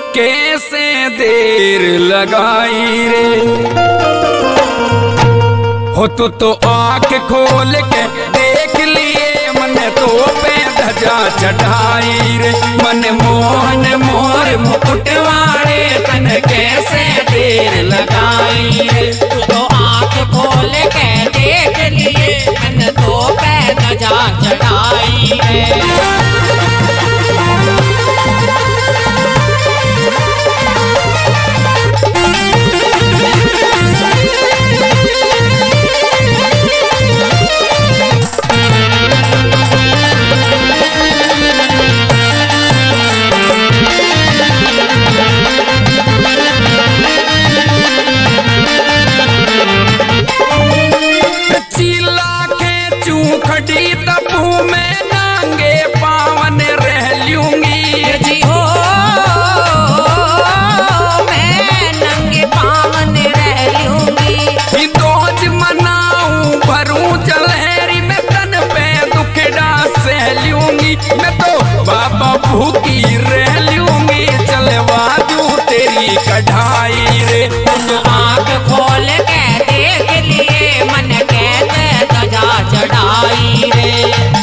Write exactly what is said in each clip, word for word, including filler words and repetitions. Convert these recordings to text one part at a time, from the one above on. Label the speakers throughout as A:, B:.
A: कैसे देर लगाई रे। हो तू तो आंख खोल के देख लिए, मन तो पे धजा चढ़ाई रे। मन मोहन मोर मुकुटवाड़े, तन कैसे देर लगाई रे।
B: तू तो आंख खोल के देख लिए, मन तो पे धजा चढ़ाई रे।
A: खड़ी तपू में नांगे पावन रह लूंगी
B: जी हो, मैं नंगे पावन रह लूंगी।
A: दोज मनाऊं भरूं जलहरी में, तन पे दुखड़ा सह लूंगी। मैं तो बाबा भूखी रह लूंगी, चलवा दूं तेरी कढ़ाई रे।
B: तुम आंख खोल के देख लिए, मन कैसे धजा चढ़ाई रे।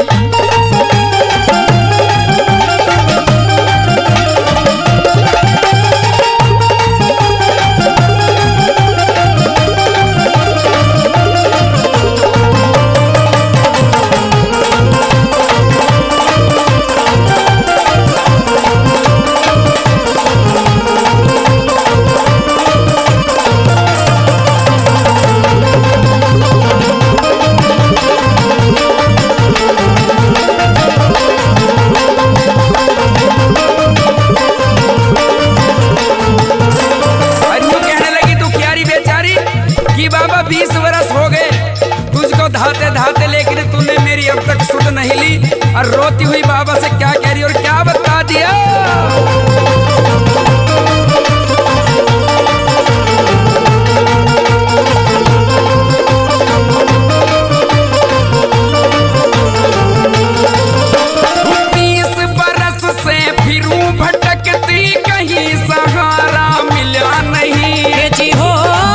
A: बाबा बीस वर्ष हो गए तुझको धाते धाते, लेकिन तूने मेरी अब तक सुध नहीं ली। और रोती हुई बाबा से क्या कह रही और क्या बता दिया। बीस बरस से फिरूं भटकती, कहीं सहारा मिला नहीं
B: जी हो,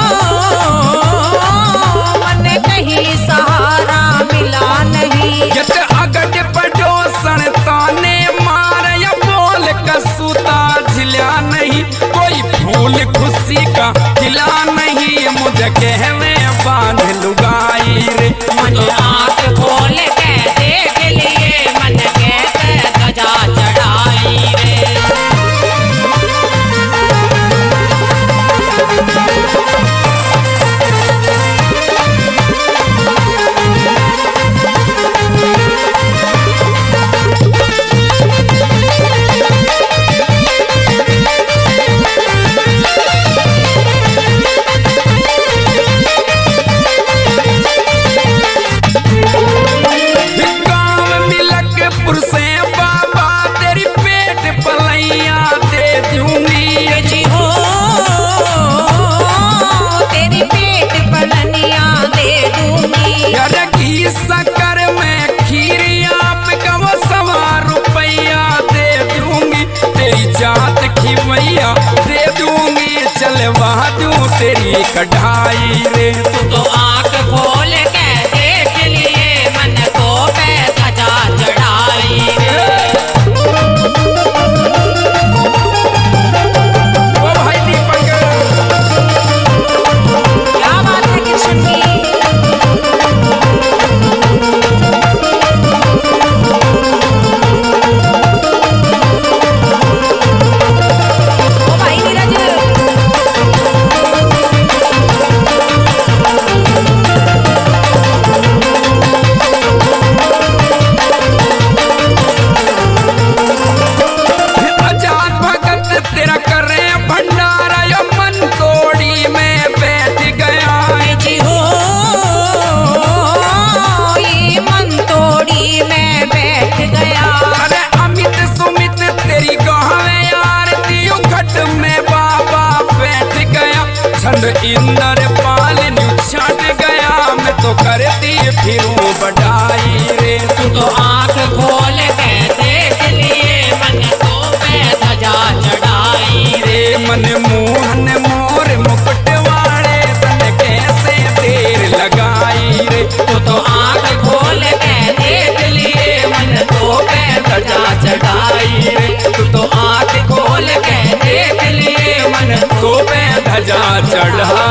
B: कहीं सहारा मिला नहीं।
A: जत अगट पड़ोसन ताने मार, या बोल कसूता झिला नहीं। कोई फूल खुशी का खिला नहीं, मुझे कहवे बांध लुगाई रे।
B: मन आंख खोल के देख लिए, मन कैसे धजा चढ़ाई रे।
A: से बाबा तेरी पेट पलैया दे दूंगी
B: जी हो, तेरी पेट पलनिया दे दूंगी।
A: यार घी शक्कर में खीर आप कम सवा रुपया दे दूंगी। तेरी जात खिवैया दे दूंगी, चलवा दूं तेरी कढ़ाई रे।
B: तू तो आंख खोल के देख लिए, मन को पे धजा चढ़ाई रे।
A: ओ भाई दीपक,
B: क्या बात है कृष्ण की। ओ भाई नीरज,
A: इंदर पाल छट गया, मैं तो करती फिरूं बढ़ाई रे।
B: तू तो आंख खोल के देख लिए, मन को पे धजा चढ़ाई रे। चढ़ाई रे। तू तो आँख खोल के देख लिए मन
A: तो पे ध्वजा चढ़ाई।